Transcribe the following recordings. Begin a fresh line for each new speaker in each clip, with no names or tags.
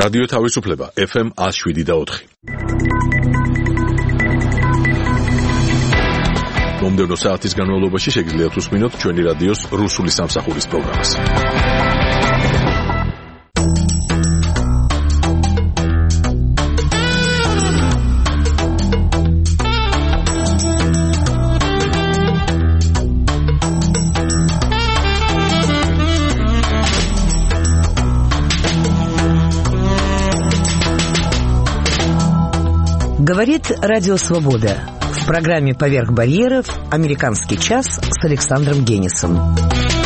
რადიო თავისუფლება FM 107.4. მომდევნო საათის განმავლობაში შეგიძლიათ უსმინოთ ჩვენი რადიოს რუსული სამსახურის პროგრამას.
Говорит Радио Свобода. В программе «Поверх барьеров» «Американский час» с Александром Генисом.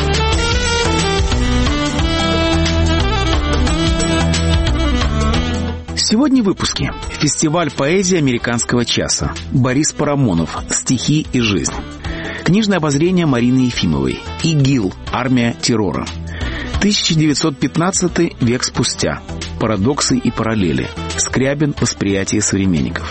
Сегодня в выпуске. Фестиваль поэзии «Американского часа». Борис Парамонов. «Стихи и жизнь». Книжное обозрение Марины Ефимовой. ИГИЛ. Армия террора. 1915 век спустя. Парадоксы и параллели. Скрябин. Восприятие современников.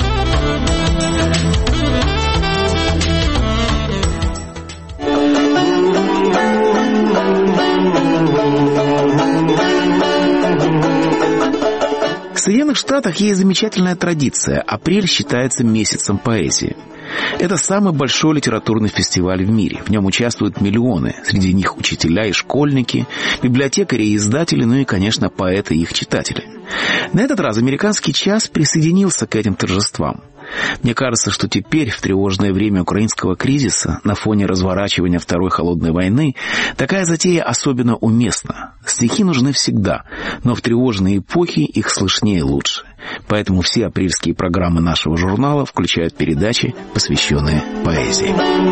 В Соединенных Штатах есть замечательная традиция. Апрель считается месяцем поэзии. Это самый большой литературный фестиваль в мире. В нем участвуют миллионы. Среди них учителя и школьники, библиотекари и издатели, ну и, конечно, поэты и их читатели. На этот раз «Американский час» присоединился к этим торжествам. Мне кажется, что теперь, в тревожное время украинского кризиса, на фоне разворачивания Второй холодной войны, такая затея особенно уместна. Стихи нужны всегда, но в тревожные эпохи их слышнее лучше. Поэтому все апрельские программы нашего журнала включают передачи, посвященные поэзии.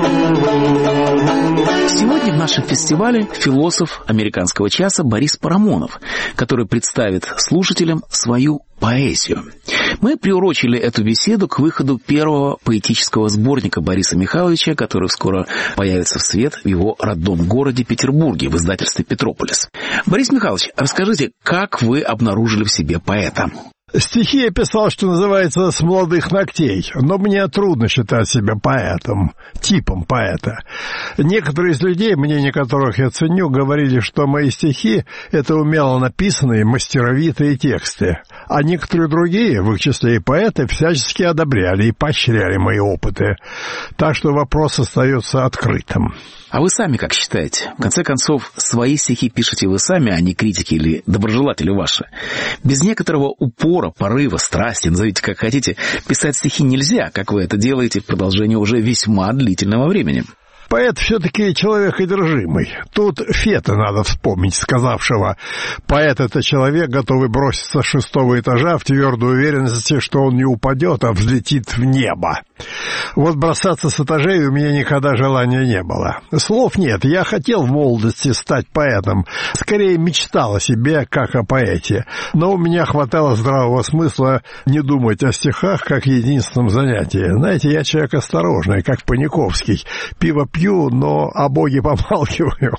Сегодня в нашем фестивале философ «Американского часа» Борис Парамонов, который представит слушателям свою поэзию. Мы приурочили эту беседу к выходу первого поэтического сборника Бориса Михайловича, который скоро появится в свет в его родном городе Петербурге в издательстве «Петрополис». Борис Михайлович, расскажите, как вы обнаружили в себе поэта?
Стихи я писал, что называется, с молодых ногтей, но мне трудно считать себя поэтом, типом поэта. Некоторые из людей, мнение которых я ценю, говорили, что мои стихи — это умело написанные, мастеровитые тексты, а некоторые другие, в их числе и поэты, всячески одобряли и поощряли мои опыты. Так что вопрос остается открытым.
А вы сами как считаете? В конце концов, свои стихи пишете вы сами, а не критики или доброжелатели ваши. Без некоторого упора, порыва, страсти, назовите как хотите, писать стихи нельзя, как вы это делаете в продолжении уже весьма длительного времени.
Поэт все-таки человек одержимый. Тут Фета надо вспомнить, сказавшего: поэт — это человек, готовый броситься с 6-го этажа в твердой уверенности, что он не упадет, а взлетит в небо. Вот бросаться с этажей у меня никогда желания не было. Слов нет, я хотел в молодости стать поэтом, скорее мечтал о себе, как о поэте, но у меня хватало здравого смысла не думать о стихах как единственном занятии. Знаете, я человек осторожный, как Паниковский, пиво пью, но о Боге помалкиваю.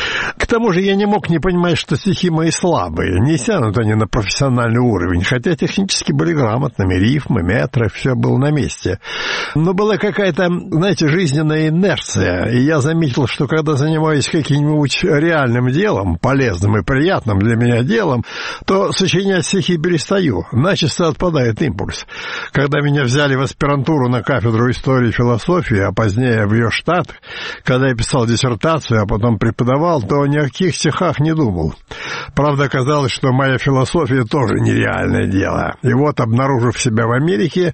К тому же я не мог не понимать, что стихи мои слабые, не тянут они на профессиональный уровень, хотя технически были грамотными, рифмы, метры, все было на месте. Но была какая-то, знаете, жизненная инерция, и я заметил, что когда занимаюсь каким-нибудь реальным делом, полезным и приятным для меня делом, то сочинять стихи перестаю, начисто отпадает импульс. Когда меня взяли в аспирантуру на кафедру истории и философии, а позднее в ее штат, когда я писал диссертацию, а потом преподавал, то ни о каких стихах не думал. Правда, оказалось, что моя философия тоже нереальное дело. И вот, обнаружив себя в Америке,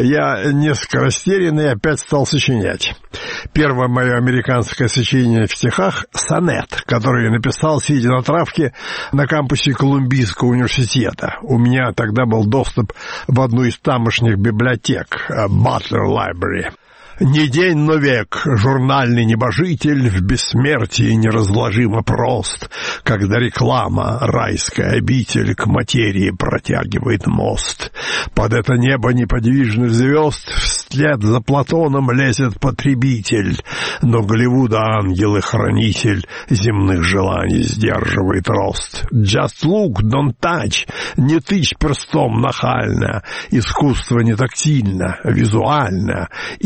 я несколько растерянный опять стал сочинять. Первое мое американское сочинение в стихах — сонет, который я написал, сидя на травке на кампусе Колумбийского университета. У меня тогда был доступ в одну из тамошних библиотек, Butler Library. Не день, но век, журнальный небожитель в бессмертии неразложимо прост, когда реклама, райская обитель, к материи протягивает мост. Под это небо неподвижных звезд вслед за Платоном лезет потребитель, но Голливуда ангел и хранитель земных желаний сдерживает рост. Just look, don't touch, не тычь перстом нахально, искусство не тактильно, визуально, и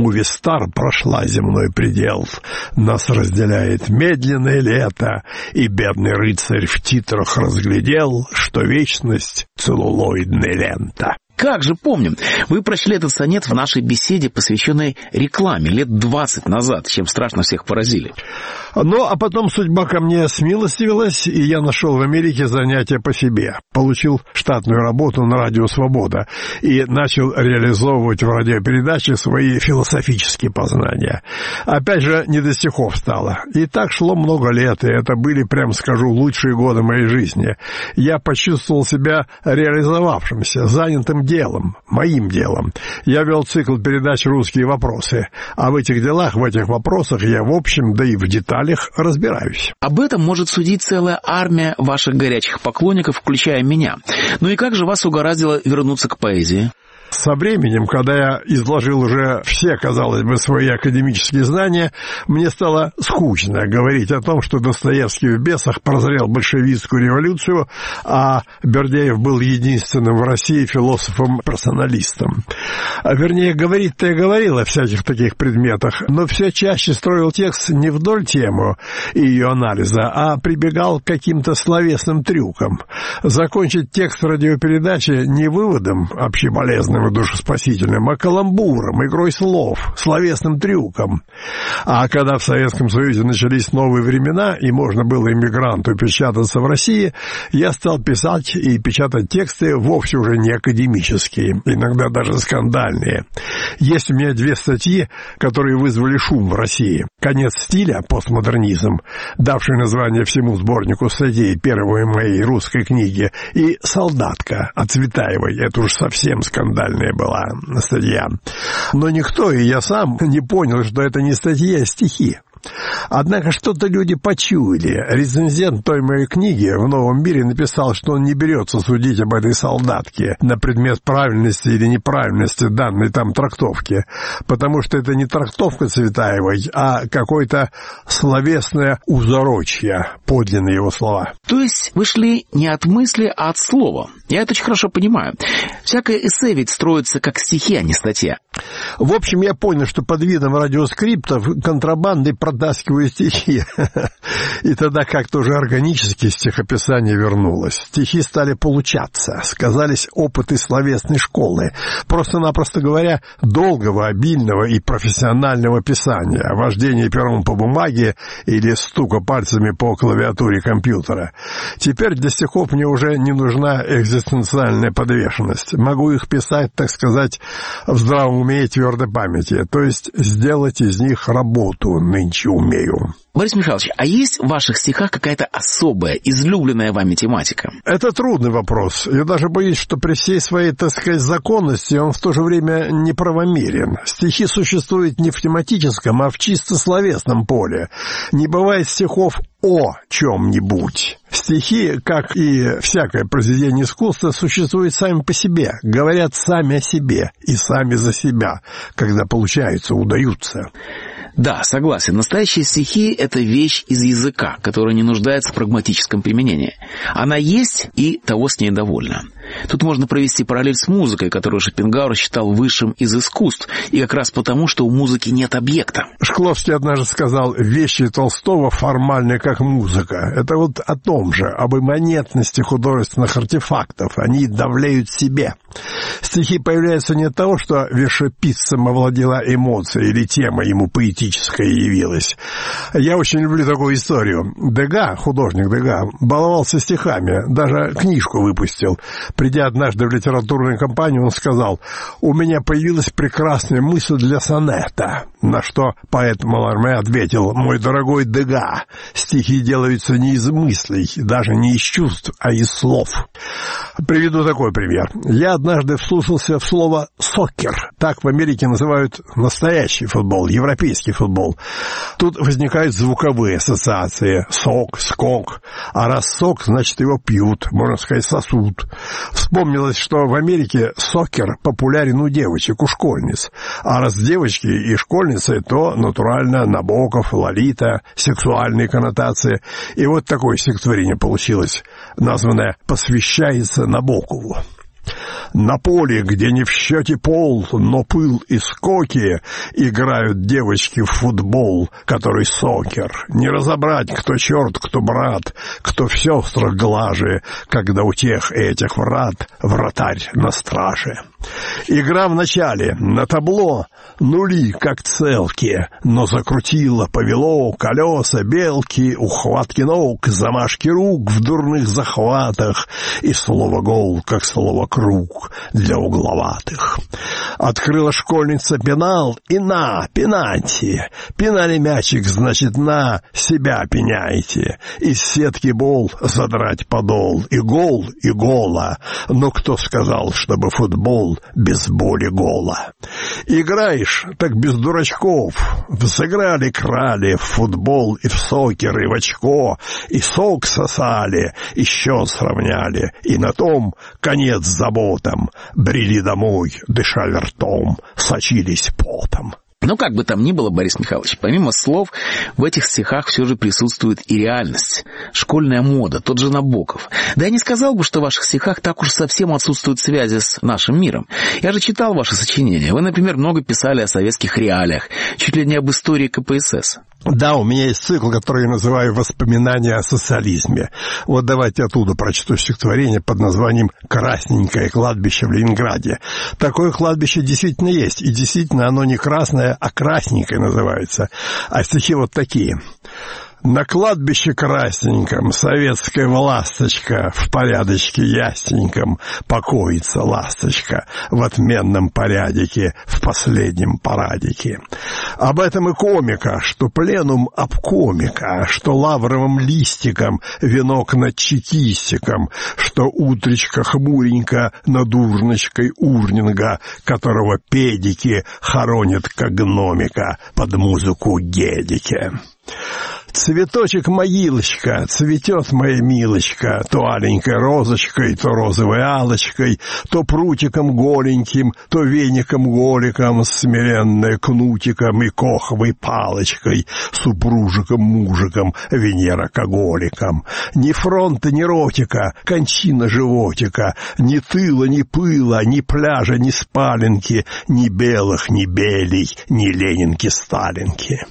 Увестар прошла земной предел. Нас разделяет медленное лето, и бедный рыцарь в титрах разглядел, что вечность — целлулоидная лента.
Как же помним. Вы прочли этот сонет в нашей беседе, посвященной рекламе, лет 20 назад, чем страшно всех поразили.
Ну, а потом судьба ко мне смилостивилась, и я нашел в Америке занятия по себе. Получил штатную работу на радио «Свобода» и начал реализовывать в радиопередаче свои философические познания. Опять же, не до стихов стало. И так шло много лет, и это были, прям скажу, лучшие годы моей жизни. Я почувствовал себя реализовавшимся, занятым делом, моим делом. Я вел цикл передач «Русские вопросы», а в этих делах, в этих вопросах я в общем, да и в деталях разбираюсь.
Об этом может судить целая армия ваших горячих поклонников, включая меня. Ну и как же вас угораздило вернуться к поэзии?
Со временем, когда я изложил уже все, казалось бы, свои академические знания, мне стало скучно говорить о том, что Достоевский в «Бесах» прозрел большевистскую революцию, а Бердяев был единственным в России философом-персоналистом. Вернее, говорить-то я говорил о всяких таких предметах, но все чаще строил текст не вдоль темы и ее анализа, а прибегал к каким-то словесным трюкам. Закончить текст радиопередачи не выводом общеполезным и душеспасительным, а каламбуром, игрой слов, словесным трюком. А когда в Советском Союзе начались новые времена, и можно было иммигранту печататься в России, я стал писать и печатать тексты вовсе уже не академические, иногда даже скандальные. Есть у меня 2 статьи, которые вызвали шум в России. «Конец стиля. Постмодернизм», давший название всему сборнику статей первой моей русской книги, и «Солдатка» от Цветаевой. Это уж совсем скандальная была статья. Но никто, и я сам, не понял, что это не статья, а стихи. Однако что-то люди почуяли. Рецензент той моей книги в «Новом мире» написал, что он не берется судить об этой солдатке на предмет правильности или неправильности данной там трактовки, потому что это не трактовка Цветаевой, а какое-то словесное узорочье, подлинные его слова.
То есть вы шли не от мысли, а от слова. Я это очень хорошо понимаю. Всякое эссе ведь строится как стихи, а не статья.
В общем, я понял, что под видом радиоскриптов контрабандой протаскиваю стихи. И тогда как-то уже органически стихописание вернулось. Стихи стали получаться, сказались опыты словесной школы. Просто-напросто говоря, долгого, обильного и профессионального писания, вождения пером по бумаге или стука пальцами по клавиатуре компьютера. Теперь для стихов мне уже не нужна экзистенциальная подвешенность. Могу их писать, так сказать, в здравом уме и твердой памяти, то есть сделать из них работу нынче умею.
Борис Михайлович, а есть в ваших стихах какая-то особая, излюбленная вами тематика?
Это трудный вопрос. Я даже боюсь, что при всей своей, так сказать, законности он в то же время неправомерен. Стихи существуют не в тематическом, а в чисто словесном поле. Не бывает стихов о чем-нибудь. Стихи, как и всякое произведение искусства, существуют сами по себе, говорят сами о себе и сами за себя, когда получаются, удаются.
Да, согласен. Настоящие стихи — это вещь из языка, которая не нуждается в прагматическом применении. Она есть, и того с ней довольна. Тут можно провести параллель с музыкой, которую Шопенгауэр считал высшим из искусств, и как раз потому, что у музыки нет объекта.
Шкловский однажды сказал: «Вещи Толстого формальны, как музыка». Это вот о том же, об имманентности художественных артефактов. Они давляют себе. Стихи появляются не от того, что вершеписцем овладела эмоция или тема ему поэтическая явилась. Я очень люблю такую историю. Дега, художник Дега, баловался стихами, даже книжку выпустил. Придя однажды в литературную компанию, он сказал: «У меня появилась прекрасная мысль для сонета». На что поэт Маларме ответил: «Мой дорогой Дега, стихи делаются не из мыслей, даже не из чувств, а из слов». Приведу такой пример. Я однажды вслушался в слово «соккер». Так в Америке называют настоящий футбол, европейский футбол. Тут возникают звуковые ассоциации. Сок, скок. А раз сок, значит, его пьют, можно сказать, сосут. Вспомнилось, что в Америке соккер популярен у девочек, у школьниц. А раз девочки и школьницы, то, натурально, Набоков, Лолита, сексуальные коннотации. И вот такое стихотворение получилось, названное «Посвящается Набокову». На поле, где не в счете пол, но пыл и скоки, играют девочки в футбол, который сокер. Не разобрать, кто черт, кто брат, кто в сестрах глаже, когда у тех этих врат вратарь на страже. Игра в начале, на табло, нули, как целки, но закрутило, повело колеса, белки, ухватки ног, замашки рук в дурных захватах, и слово «гол», как слово «круг» для угловатых. Открыла школьница пенал, и на, пенальти. Пинали мячик, значит, на себя пеняйте. Из сетки бол задрать подол, и гол, и гола. Но кто сказал, чтобы футбол без боли гола? Играешь, так без дурачков. Взыграли крали в футбол и в сокер, и в очко, и сок сосали, и счет сравняли, и на том конец заботам. Брели домой, дышали ртом, сочились потом.
Но как бы там ни было, Борис Михайлович, помимо слов, в этих стихах все же присутствует и реальность. Школьная мода, тот же Набоков. Да я не сказал бы, что в ваших стихах так уж совсем отсутствуют связи с нашим миром. Я же читал ваши сочинения. Вы, например, много писали о советских реалиях, чуть ли не об истории КПСС.
Да, у меня есть цикл, который я называю «Воспоминания о социализме». Вот давайте оттуда прочту стихотворение под названием «Красненькое кладбище в Ленинграде». Такое кладбище действительно есть, и действительно оно не красное, а красненькое называется. А стихи вот такие. На кладбище красненьком советская ласточка в порядочке ясненьком покоится ласточка в отменном порядике в последнем парадике. Об этом и комика, что пленум обкомика, что лавровым листиком венок над чекистиком, что утречка хмуренько над урночкой урнинга, которого педики хоронят как гномика под музыку гедики. Цветочек-могилочка, цветет моя милочка, то аленькой розочкой, то розовой алочкой, то прутиком голеньким, то веником-голиком, смиренная кнутиком и коховой палочкой, супружиком-мужиком, Венера-коголиком. Ни фронта, ни ротика, кончина животика, ни тыла, ни пыла, ни пляжа, ни спаленки, ни белых, ни белей, ни Ленинки-сталинки.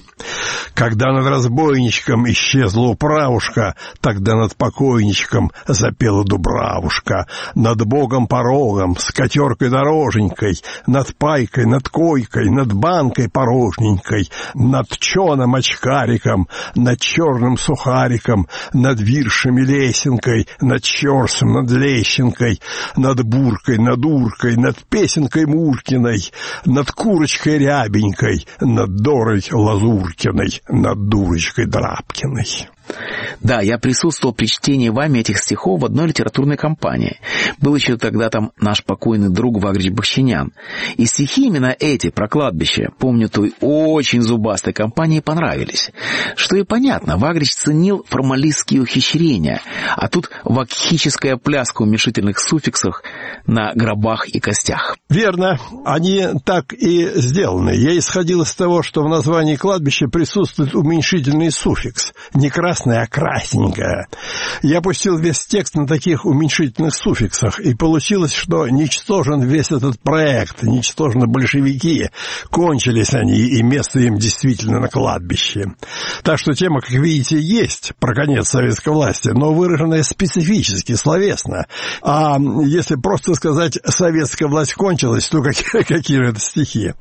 Когда над разбойничком исчезла управушка, тогда над покойничком запела дубравушка. Над богом порогом, с котеркой-дороженькой, над пайкой, над койкой, над банкой порожненькой, над чоном-очкариком, над черным сухариком, над виршами лесенкой, над черсом, над лещенкой, над буркой, над уркой, над песенкой Муркиной, над курочкой рябенькой, над Дорой Лазуркиной, над дурочкой Драбкиной.
Да, я присутствовал при чтении вами этих стихов в одной литературной компании. Был еще тогда там наш покойный друг Вагрич Бахчинян. И стихи именно эти, про кладбище, помню, той очень зубастой компании понравились. Что и понятно, Вагрич ценил формалистские ухищрения, а тут вакхическая пляска уменьшительных суффиксов на гробах и костях.
Верно, они так и сделаны. Я исходил из того, что в названии кладбища присутствует уменьшительный суффикс. Не красный, а красненькое. Я пустил весь текст на таких уменьшительных суффиксах, и получилось, что ничтожен весь этот проект, ничтожны большевики. Кончились они, и место им действительно на кладбище. Так что тема, как видите, есть про конец советской власти, но выраженная специфически, словесно. А если просто сказать «советская власть кончилась», то какие же это стихи?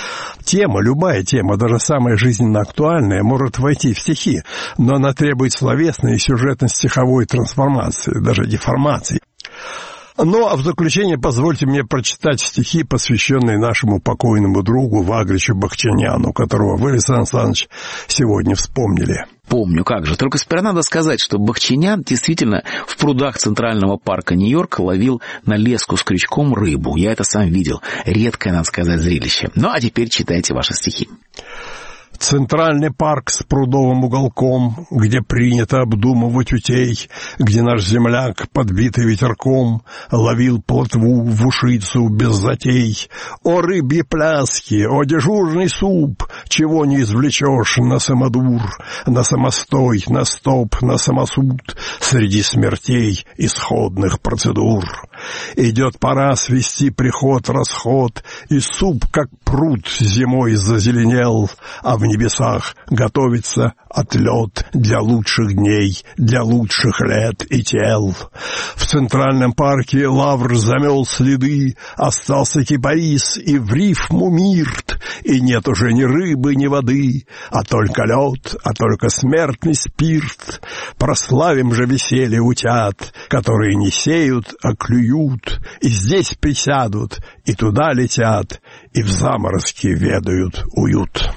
Тема, любая тема, даже самая жизненно актуальная, может войти в стихи, но она требует словесной и сюжетно-стиховой трансформации, даже деформации. Ну, а в заключение позвольте мне прочитать стихи, посвященные нашему покойному другу Вагричу Бахчиняну, которого вы, Александр Александрович, сегодня вспомнили.
Помню, как же. Только сперва надо сказать, что Бахчинян действительно в прудах Центрального парка Нью-Йорка ловил на леску с крючком рыбу. Я это сам видел. Редкое, надо сказать, зрелище. Ну, а теперь читайте ваши стихи.
Центральный парк с прудовым уголком, где принято обдумывать утей, где наш земляк, подбитый ветерком, ловил плотву в ушицу без затей. О рыбьи пляски, о дежурный суп, чего не извлечешь на самодур, на самостой, на стоп, на самосуд, среди смертей исходных процедур. Идет пора свести приход-расход, и суп, как пруд, зимой зазеленел, а в небесах готовится отлет для лучших дней, для лучших лет и тел. В Центральном парке лавр замел следы, остался кипарис и в рифму мирт, и нет уже ни рыбы, ни воды, а только лед, а только смертный спирт. Прославим же веселье утят, которые не сеют, а клюют, и здесь присядут, и туда летят, и в заморозке ведают уют.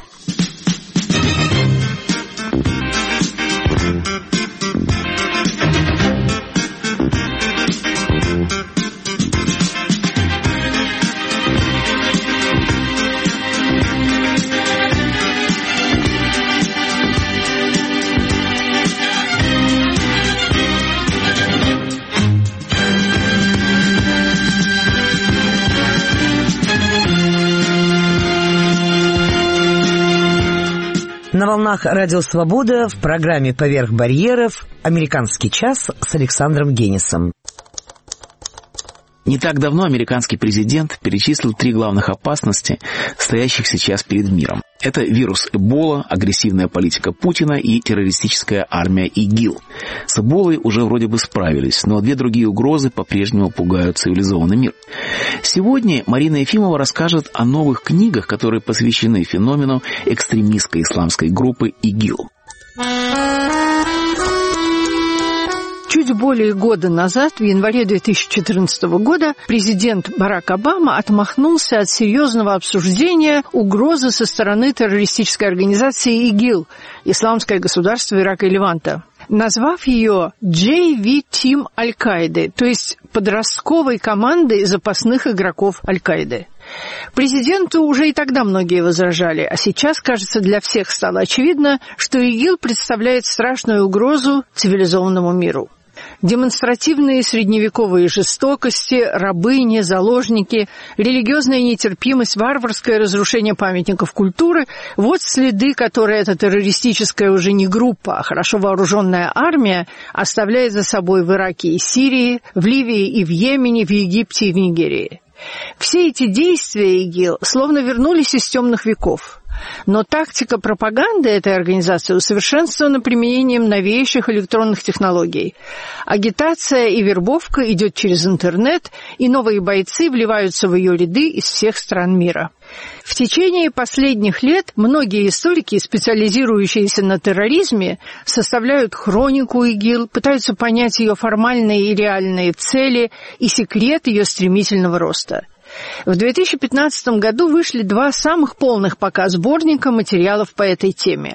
На волнах Радио Свобода в программе «Поверх барьеров» «Американский час» с Александром Генисом.
Не так давно американский президент перечислил 3 главных опасности, стоящих сейчас перед миром. Это вирус Эбола, агрессивная политика Путина и террористическая армия ИГИЛ. С Эболой уже вроде бы справились, но 2 другие угрозы по-прежнему пугают цивилизованный мир. Сегодня Марина Ефимова расскажет о новых книгах, которые посвящены феномену экстремистской исламской группы ИГИЛ.
Чуть более года назад, в январе 2014 года, президент Барак Обама отмахнулся от серьезного обсуждения угрозы со стороны террористической организации ИГИЛ, Исламское государство Ирака и Леванта, назвав ее JV Team Аль-Каиды, то есть подростковой командой запасных игроков Аль-Каиды. Президенту уже и тогда многие возражали, а сейчас, кажется, для всех стало очевидно, что ИГИЛ представляет страшную угрозу цивилизованному миру. Демонстративные средневековые жестокости, рабыни, заложники, религиозная нетерпимость, варварское разрушение памятников культуры – вот следы, которые эта террористическая уже не группа, а хорошо вооруженная армия оставляет за собой в Ираке и Сирии, в Ливии и в Йемене, в Египте и в Нигерии. Все эти действия ИГИЛ словно вернулись из темных веков. Но тактика пропаганды этой организации усовершенствована применением новейших электронных технологий. Агитация и вербовка идет через интернет, и новые бойцы вливаются в ее ряды из всех стран мира. В течение последних лет многие историки, специализирующиеся на терроризме, составляют хронику ИГИЛ, пытаются понять ее формальные и реальные цели и секрет ее стремительного роста. В 2015 году вышли 2 самых полных пока сборника материалов по этой теме.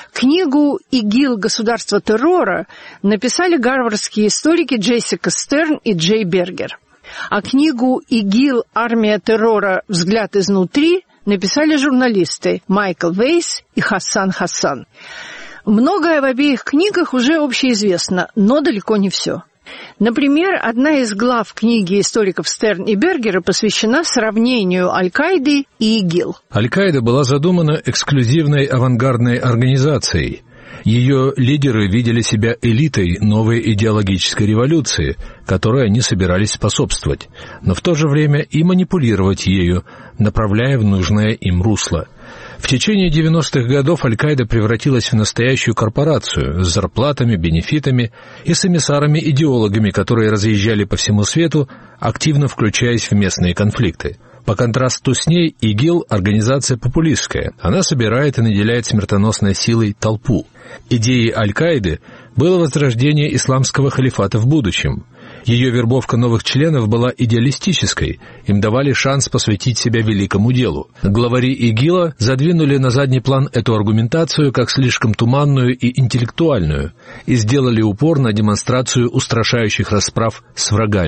Книгу «ИГИЛ. Государство террора» написали гарвардские историки Джессика Стерн и Джей Бергер. А книгу «ИГИЛ. Армия террора. Взгляд изнутри» написали журналисты Майкл Вейс и Хасан Хасан. Многое в обеих книгах уже общеизвестно, но далеко не все. Например, одна из глав книги историков Стерн и Бергера посвящена сравнению Аль-Каиды и ИГИЛ.
Аль-Каида была задумана эксклюзивной авангардной организацией. Ее лидеры видели себя элитой новой идеологической революции, которой они собирались способствовать, но в то же время и манипулировать ею, направляя в нужное им русло. В течение 90-х годов Аль-Каида превратилась в настоящую корпорацию с зарплатами, бенефитами и с эмиссарами-идеологами, которые разъезжали по всему свету, активно включаясь в местные конфликты. По контрасту с ней ИГИЛ – организация популистская. Она собирает и наделяет смертоносной силой толпу. Идеей Аль-Каиды было возрождение исламского халифата в будущем. Ее вербовка новых членов была идеалистической, им давали шанс посвятить себя великому делу. Главари ИГИЛа задвинули на задний план эту аргументацию как слишком туманную и интеллектуальную и сделали упор на демонстрацию устрашающих расправ с врагами.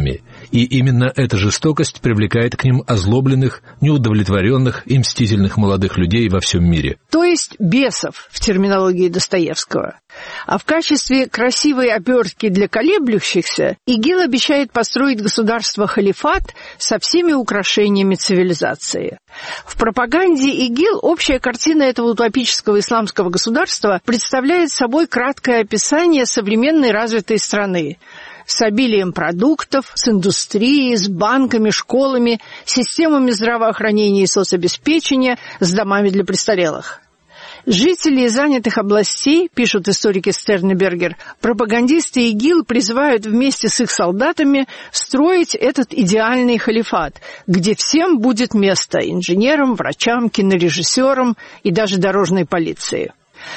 И именно эта жестокость привлекает к ним озлобленных, неудовлетворенных и мстительных молодых людей во всем мире.
То есть бесов в терминологии Достоевского. А в качестве красивой обертки для колеблющихся ИГИЛ обещает построить государство-халифат со всеми украшениями цивилизации. В пропаганде ИГИЛ общая картина этого утопического исламского государства представляет собой краткое описание современной развитой страны с обилием продуктов, с индустрией, с банками, школами, системами здравоохранения и соцобеспечения, с домами для престарелых. Жители занятых областей, пишут историки Стерн и Бергер, пропагандисты ИГИЛ призывают вместе с их солдатами строить этот идеальный халифат, где всем будет место – инженерам, врачам, кинорежиссерам и даже дорожной полиции.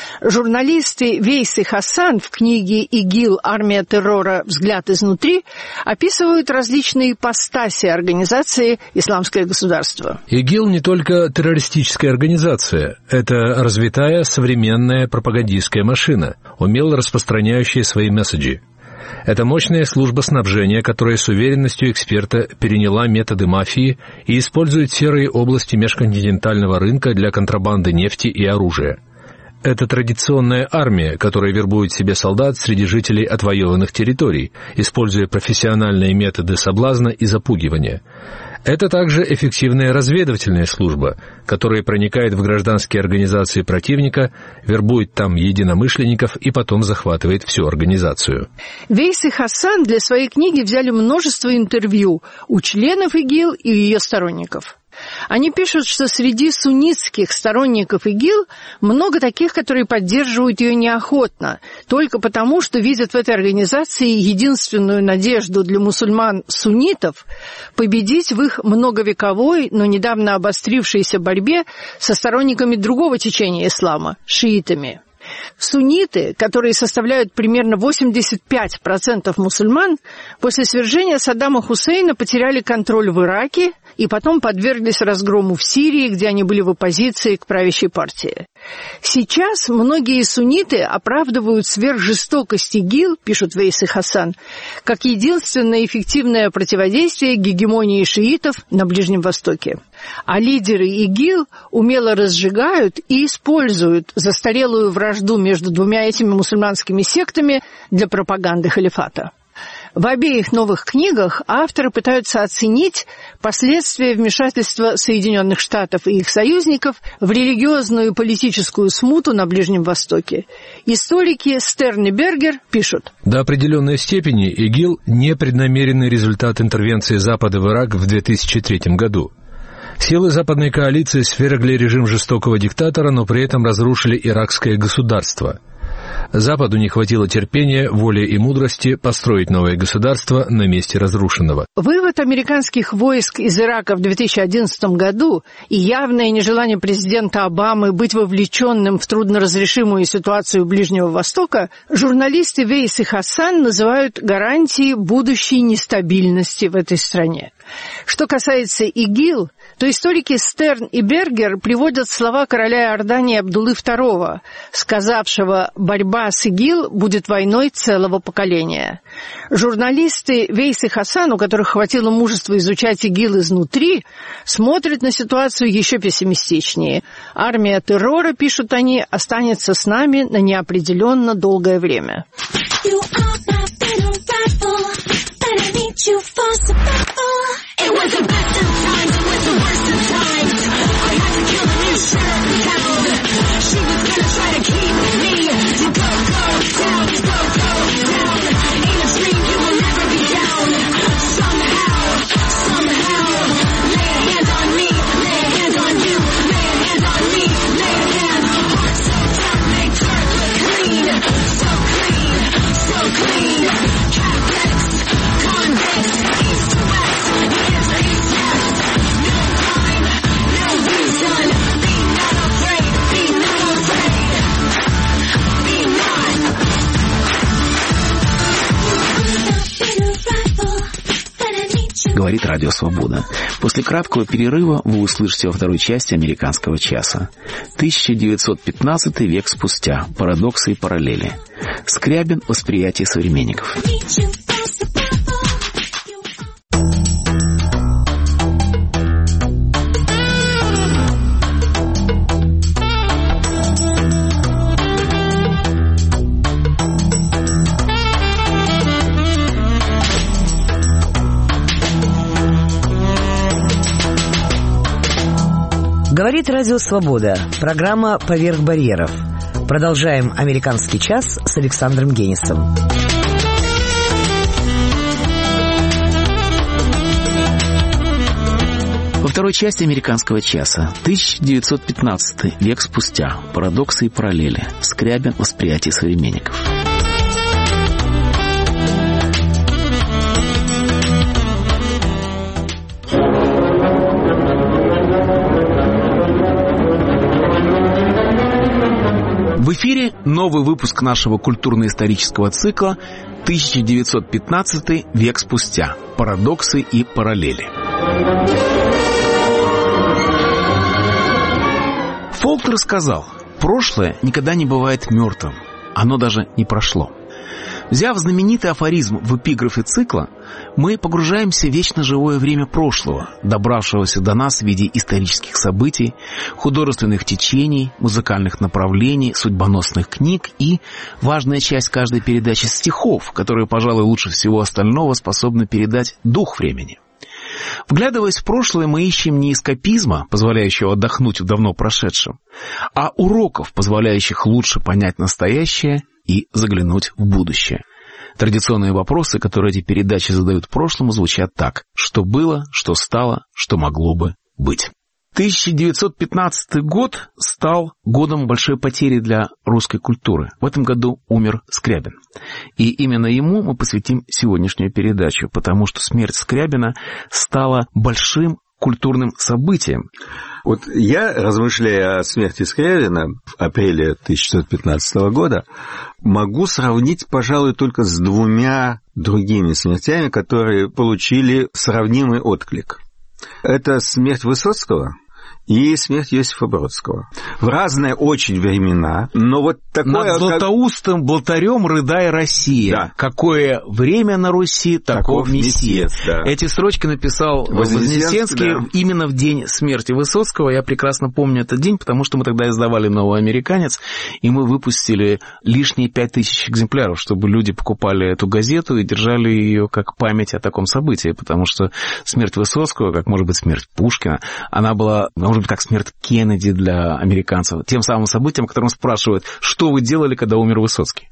Журналисты Вейс и Хасан в книге «ИГИЛ. Армия террора. Взгляд изнутри» описывают различные ипостаси организации «Исламское государство».
ИГИЛ не только террористическая организация, это развитая современная пропагандистская машина, умело распространяющая свои месседжи. Это мощная служба снабжения, которая с уверенностью эксперта переняла методы мафии и использует серые области межконтинентального рынка для контрабанды нефти и оружия. Это традиционная армия, которая вербует себе солдат среди жителей отвоеванных территорий, используя профессиональные методы соблазна и запугивания. Это также эффективная разведывательная служба, которая проникает в гражданские организации противника, вербует там единомышленников и потом захватывает всю организацию.
Вейс и Хасан для своей книги взяли множество интервью у членов ИГИЛ и ее сторонников. Они пишут, что среди суннитских сторонников ИГИЛ много таких, которые поддерживают ее неохотно, только потому, что видят в этой организации единственную надежду для мусульман-суннитов победить в их многовековой, но недавно обострившейся борьбе со сторонниками другого течения ислама – шиитами. Сунниты, которые составляют примерно 85% мусульман, после свержения Саддама Хусейна потеряли контроль в Ираке и потом подверглись разгрому в Сирии, где они были в оппозиции к правящей партии. Сейчас многие сунниты оправдывают сверхжестокость ИГИЛ, пишут Вейс и Хасан, как единственное эффективное противодействие гегемонии шиитов на Ближнем Востоке. А лидеры ИГИЛ умело разжигают и используют застарелую вражду между двумя этими мусульманскими сектами для пропаганды халифата. В обеих новых книгах авторы пытаются оценить последствия вмешательства Соединенных Штатов и их союзников в религиозную и политическую смуту на Ближнем Востоке. Историки Стерн и Бергер пишут:
до определенной степени ИГИЛ – непреднамеренный результат интервенции Запада в Ирак в 2003 году. Силы западной коалиции свергли режим жестокого диктатора, но при этом разрушили иракское государство. Западу не хватило терпения, воли и мудрости построить новое государство на месте разрушенного.
Вывод американских войск из Ирака в 2011 году и явное нежелание президента Обамы быть вовлеченным в трудноразрешимую ситуацию Ближнего Востока журналисты Вейс и Хасан называют гарантией будущей нестабильности в этой стране. Что касается ИГИЛ, то историки Стерн и Бергер приводят слова короля Иордании Абдуллы II, сказавшего: «Борьба с ИГИЛ будет войной целого поколения». Журналисты Вейс и Хасан, у которых хватило мужества изучать ИГИЛ изнутри, смотрят на ситуацию еще пессимистичнее. «Армия террора», пишут они, «останется с нами на неопределенно долгое время». You for survival. It was the best of times, it was the worst of times. I had to kill a new sheriff town. She was gonna try to keep me to go down, go down. In a dream you will never be down. Somehow, lay a hand on me, lay a hand on you, lay a hand on me, lay a hand. Heart so dark, make dirt look clean, so clean, so clean. Catholics, convicts, east to west, east to west. No time, no reason. Be not afraid, be not afraid. Be not.
Говорит Радио Свобода. После краткого перерыва вы услышите во второй части «Американского часа». 1915 век спустя. Парадоксы и параллели. Скрябин. Восприятие современников.
Говорит Радио Свобода. Программа «Поверх барьеров». Продолжаем «Американский час» с Александром Генисом.
Во второй части «Американского часа» 1915 век спустя. Парадоксы и параллели. Скрябин. Восприятие современников. В эфире новый выпуск нашего культурно-исторического цикла 1915 век спустя. Парадоксы и параллели. Фолкнер сказал: прошлое никогда не бывает мертвым, оно даже не прошло. Взяв знаменитый афоризм в эпиграфе цикла, мы погружаемся в вечно живое время прошлого, добравшегося до нас в виде исторических событий, художественных течений, музыкальных направлений, судьбоносных книг и, важная часть каждой передачи, стихов, которые, пожалуй, лучше всего остального способны передать дух времени. Вглядываясь в прошлое, мы ищем не эскапизма, позволяющего отдохнуть в давно прошедшем, а уроков, позволяющих лучше понять настоящее и заглянуть в будущее. Традиционные вопросы, которые эти передачи задают прошлому, звучат так: что было, что стало, что могло бы быть. 1915 год стал годом большой потери для русской культуры. В этом году умер Скрябин. И именно ему мы посвятим сегодняшнюю передачу, потому что смерть Скрябина стала большим культурным событием.
Вот я, размышляя о смерти Скрябина в апреле 1915 года, могу сравнить, пожалуй, только с двумя другими смертями, которые получили сравнимый отклик. Это смерть Высоцкого и смерть Иосифа Бродского. В разные очень времена, но вот такое...
Над златоустым болтарем рыдай Россия. Да. Какое время на Руси, таков Мессия. Да. Эти строчки написал Вознесенский, да, именно в день смерти Высоцкого. Я прекрасно помню этот день, потому что мы тогда издавали «Новый американец», и мы выпустили лишние 5000 экземпляров, чтобы люди покупали эту газету и держали ее как память о таком событии, потому что смерть Высоцкого, как, может быть, смерть Пушкина, она была... может быть, как смерть Кеннеди для американцев, тем самым событием, о котором спрашивают, что вы делали, когда умер Высоцкий.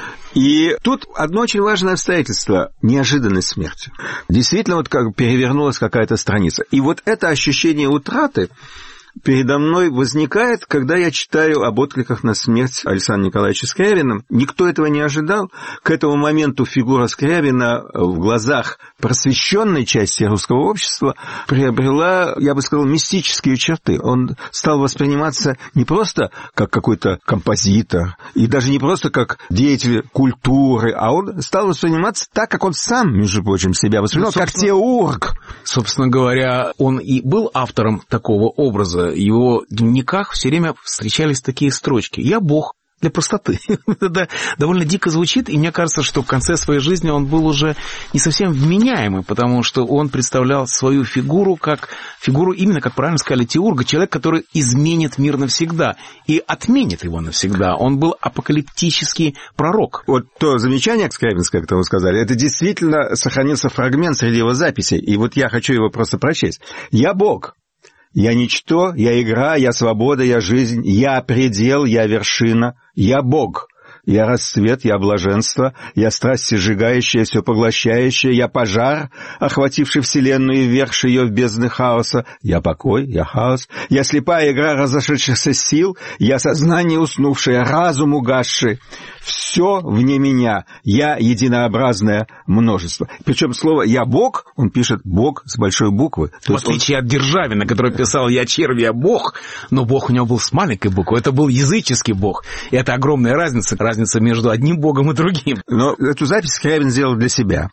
И тут одно очень важное обстоятельство – неожиданность смерти. Действительно, вот как перевернулась какая-то страница. И вот это ощущение утраты передо мной возникает, когда я читаю об откликах на смерть Александра Николаевича Скрябина. Никто этого не ожидал. К этому моменту фигура Скрябина в глазах просвещенной части русского общества приобрела, я бы сказал, мистические черты. Он стал восприниматься не просто как какой-то композитор, и даже не просто как деятель культуры, а он стал восприниматься так, как он сам, между прочим, себя воспринимал, как теург.
Собственно говоря, он и был автором такого образа. В его дневниках все время встречались такие строчки: «Я Бог». Для простоты. Это довольно дико звучит, и мне кажется, что в конце своей жизни он был уже не совсем вменяемый, потому что он представлял свою фигуру как фигуру, именно, как правильно сказали, теурга, человек, который изменит мир навсегда и отменит его навсегда. Он был апокалиптический пророк.
Вот то замечание скрябинское, которое вы сказали, это действительно сохранился фрагмент среди его записей, и вот я хочу его просто прочесть. «Я Бог. Я ничто, я игра, я свобода, я жизнь, я предел, я вершина, я Бог, я расцвет, я блаженство, я страсть сжигающая, все поглощающая, я пожар, охвативший вселенную и ввергший ее в бездны хаоса, я покой, я хаос, я слепая игра разошедшихся сил, я сознание уснувшее, разум угасший, все вне меня, я единообразное множество». Причем слово «я Бог», он пишет «Бог» с большой буквы.
В отличие от Державина, который писал «я червь, я Бог», но Бог у него был с маленькой буквы, это был языческий Бог. И это огромная разница между одним Богом и другим.
Но эту запись Скрябин сделал для себя.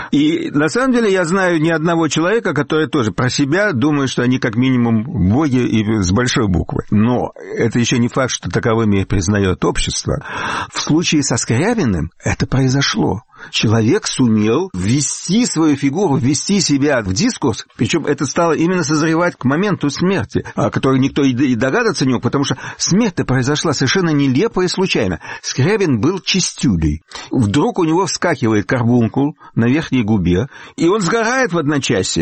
И на самом деле я знаю ни одного человека, который тоже про себя думает, что они как минимум боги и с большой буквы. Но это еще не факт, что таковыми признает общество. В случае со Скрябиным это произошло. Человек сумел ввести свою фигуру, ввести себя в дискурс, причем это стало именно созревать к моменту смерти, о которой никто и догадаться не мог, потому что смерть-то произошла совершенно нелепо и случайно. Скрябин был чистюлей. Вдруг у него вскакивает карбункул на верхней губе, и он сгорает в одночасье.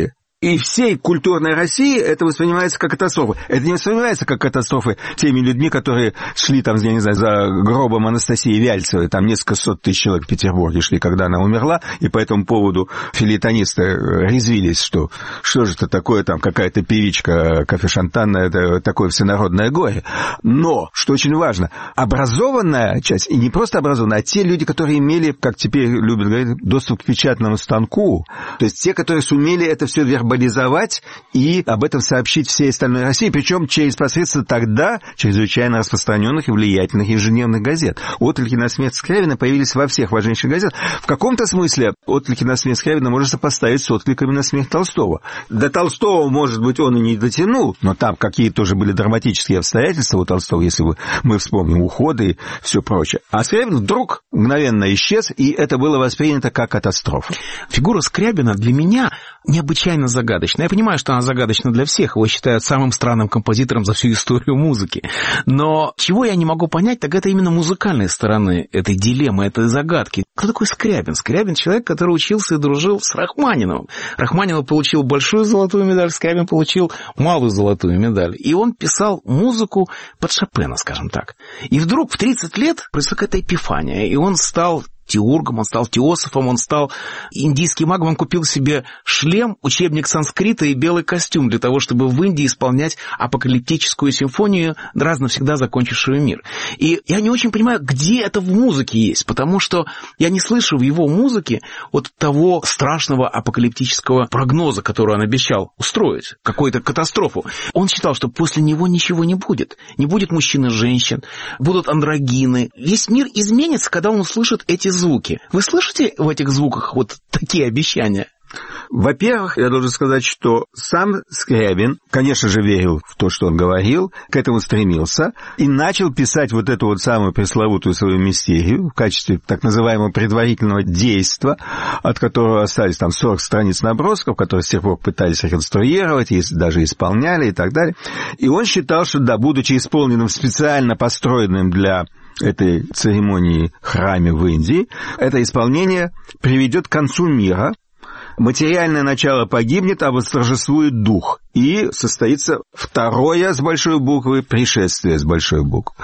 И всей культурной России это воспринимается как катастрофа. Это не воспринимается как катастрофа теми людьми, которые шли там, я не знаю, за гробом Анастасии Вяльцевой. Там несколько сот тысяч человек в Петербурге шли, когда она умерла, и по этому поводу фельетонисты резвились, что же это такое, там какая-то певичка кафе-шантанная, это такое всенародное горе. Но, что очень важно, образованная часть, и не просто образованная, а те люди, которые имели, как теперь любят говорить, доступ к печатному станку, то есть те, которые сумели это все вербализовать и об этом сообщить всей остальной России, причем через посредство тогда чрезвычайно распространенных и влиятельных ежедневных газет. Отклики на смерть Скрябина появились во всех важнейших газетах. В каком-то смысле отклики на смерть Скрябина можно сопоставить с откликами на смерть Толстого. До Толстого, может быть, он и не дотянул, но там какие тоже были драматические обстоятельства у Толстого, если мы вспомним уходы и все прочее. А Скрябин вдруг мгновенно исчез, и это было воспринято как катастрофа.
Фигура Скрябина для меня необычайно загадочна. Я понимаю, что она загадочна для всех. Его считают самым странным композитором за всю историю музыки. Но чего я не могу понять, так это именно музыкальной стороны этой дилеммы, этой загадки. Кто такой Скрябин? Скрябин — человек, который учился и дружил с Рахманиновым. Рахманинов получил большую золотую медаль, Скрябин получил малую золотую медаль. И он писал музыку под Шопена, скажем так. И вдруг в 30 лет произошла какая-то эпифания, и он стал теургом, он стал теософом, он стал индийским магом, он купил себе шлем, учебник санскрита и белый костюм для того, чтобы в Индии исполнять апокалиптическую симфонию, раз навсегда закончившую мир. И я не очень понимаю, где это в музыке есть, потому что я не слышу в его музыке вот того страшного апокалиптического прогноза, который он обещал устроить, какую-то катастрофу. Он считал, что после него ничего не будет. Не будет мужчин и женщин, будут андрогины. Весь мир изменится, когда он услышит эти звуки. Вы слышите в этих звуках вот такие обещания?
Во-первых, я должен сказать, что сам Скрябин, конечно же, верил в то, что он говорил, к этому стремился, и начал писать вот эту вот самую пресловутую свою мистерию в качестве так называемого предварительного действа, от которого остались там 40 страниц набросков, которые с тех пор пытались реконструировать, и даже исполняли и так далее. И он считал, что, да, будучи исполненным специально построенным для этой церемонии храме в Индии, это исполнение приведет к концу мира, материальное начало погибнет, а восторжествует дух. И состоится второе с большой буквы пришествие с большой буквы.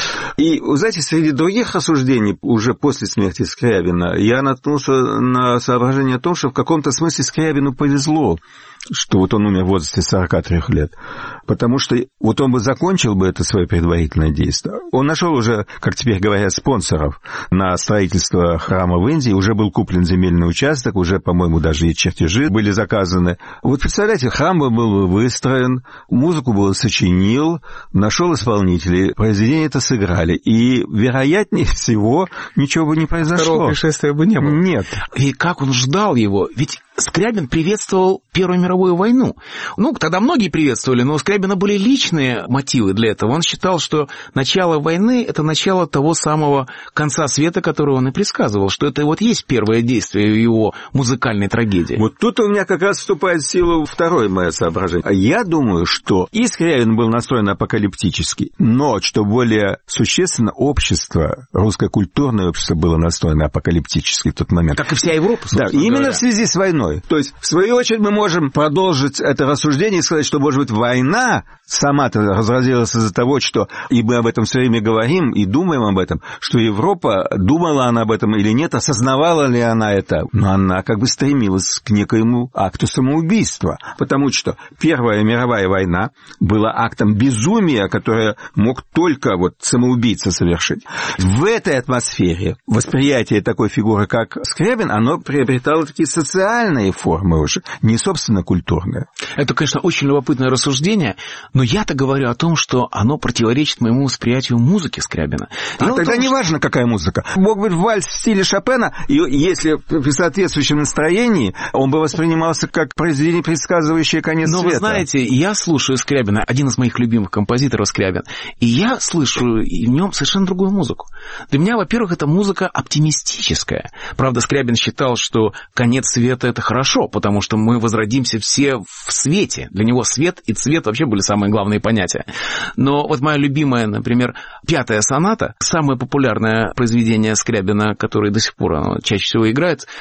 И, вы знаете, среди других рассуждений, уже после смерти Скрябина, я наткнулся на соображение о том, что в каком-то смысле Скрябину повезло, что вот он умер в возрасте 43 лет. Потому что вот он бы закончил бы это свое предварительное действие. Он нашел уже, как теперь говорят, спонсоров на строительство храма в Индии. Уже был куплен земельный участок, уже, по-моему, даже и чертежи были заказаны. Вот представляете, храм был бы выстроен, музыку бы сочинил, нашел исполнителей, произведение это сыграли. И, вероятнее всего, ничего бы не произошло.
Второго пришествия бы не было.
Нет.
И как он ждал его? Ведь Скрябин приветствовал Первую мировую войну. Ну, тогда многие приветствовали, но у Скрябина были личные мотивы для этого. Он считал, что начало войны — это начало того самого конца света, который он и предсказывал, что это вот есть первое действие его музыкальной трагедии.
Вот тут у меня как раз вступает в силу второе мое соображение. Я думаю, что и Скрябин был настроен апокалиптически, но, что более существенно, общество, русское культурное общество было настроено апокалиптически в тот момент.
Как и вся Европа,
да, именно в связи с войной. То есть, в свою очередь, мы можем продолжить это рассуждение и сказать, что, может быть, война сама-то разразилась из-за того, что, и мы об этом все время говорим и думаем об этом, что Европа, думала она об этом или нет, осознавала ли она это, но она как бы стремилась к некоему акту самоубийства, потому что Первая мировая война была актом безумия, которое мог только вот самоубийца совершить. В этой атмосфере восприятие такой фигуры, как Скрябин, оно приобретало такие социальные формы уже, не собственно культурные.
Это, конечно, очень любопытное рассуждение, но я-то говорю о том, что оно противоречит моему восприятию музыки Скрябина.
Тогда не важно, какая музыка. Мог быть вальс в стиле Шопена, и если при соответствующем настроении, он бы воспринимался как произведение, предсказывающее конец света.
Но вы знаете, я слушаю Скрябина, один из моих любимых композиторов Скрябин, и я слышу в нем совершенно другую музыку. Для меня, во-первых, это музыка оптимистическая. Правда, Скрябин считал, что конец света — это хорошо, потому что мы возродимся все в свете. Для него свет и цвет вообще были самые главные понятия. Но вот моя любимая, например, 5-я соната, самое популярное произведение Скрябина, которое до сих пор чаще всего играет,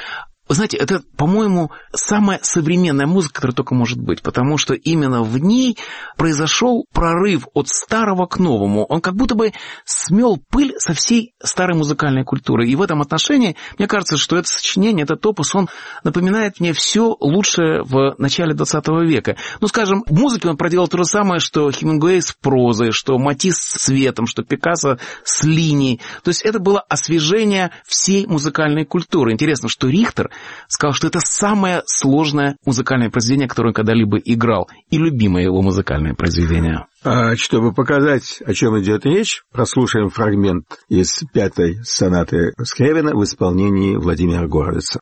Вы знаете, это, по-моему, самая современная музыка, которая только может быть, потому что именно в ней произошел прорыв от старого к новому. Он как будто бы смел пыль со всей старой музыкальной культуры. И в этом отношении, мне кажется, что это сочинение, этот опус, он напоминает мне все лучшее в начале 20 века. Ну, скажем, в музыке он проделал то же самое, что Хемингуэй с прозой, что Матисс с цветом, что Пикассо с линией. То есть это было освежение всей музыкальной культуры. Интересно, что Рихтер сказал, что это самое сложное музыкальное произведение, которое он когда-либо играл, и любимое его музыкальное произведение.
Чтобы показать, о чем идет речь, прослушаем фрагмент из 5-й сонаты Скрябина в исполнении Владимира Горовица.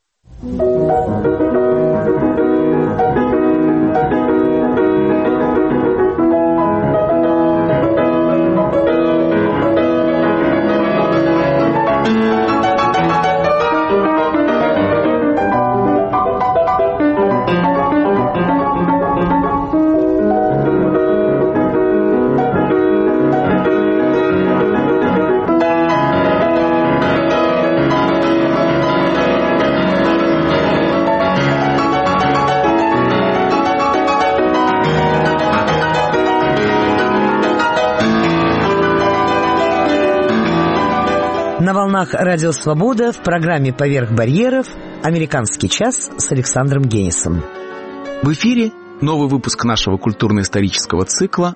На волнах Радио Свобода в программе «Поверх барьеров» «Американский час» с Александром Генисом.
В эфире новый выпуск нашего культурно-исторического цикла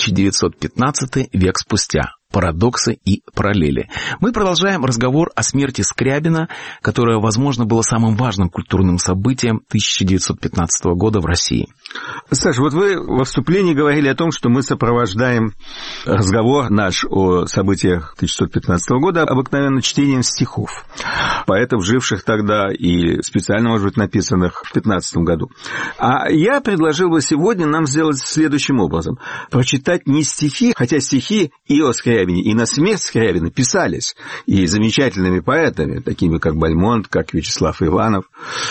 «1915 век спустя. Парадоксы и параллели». Мы продолжаем разговор о смерти Скрябина, которая, возможно, была самым важным культурным событием 1915 года в России.
Саша, вот вы во вступлении говорили о том, что мы сопровождаем разговор наш о событиях 1915 года обыкновенно чтением стихов поэтов, живших тогда и специально, может быть, написанных в 15 году. А я предложил бы сегодня нам сделать следующим образом. Прочитать не стихи, хотя стихи и о Скрябине, и на смерть Скрябина писались и замечательными поэтами, такими как Бальмонт, как Вячеслав Иванов.